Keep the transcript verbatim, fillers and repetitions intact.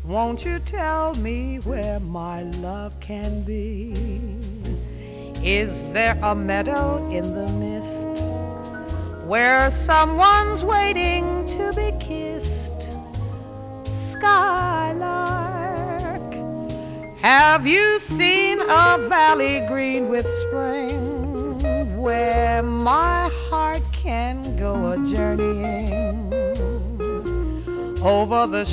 Won't you tell me where my love can be? Is there a meadow in the mist where someone's waiting to be kissed? Skylark, have you seen a valley green with spring where my heart can go a journeying over the